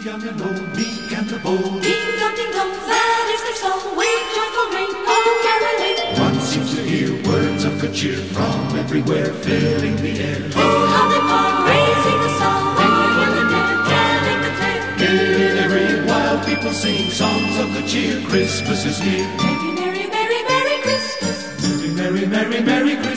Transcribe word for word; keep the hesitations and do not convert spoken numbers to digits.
young and old, meek and the bold. Ding dong, ding dong, that is their song. Wait, joyful ring, oh caroling. One seems to hear words of good cheer from everywhere, filling the air. Oh, how they part, raising the song. When you hear the dead telling the tale. Merry, while people sing songs of good cheer, Christmas is near. Merry, merry, merry, merry Christmas. Merry, merry, merry, merry Christmas.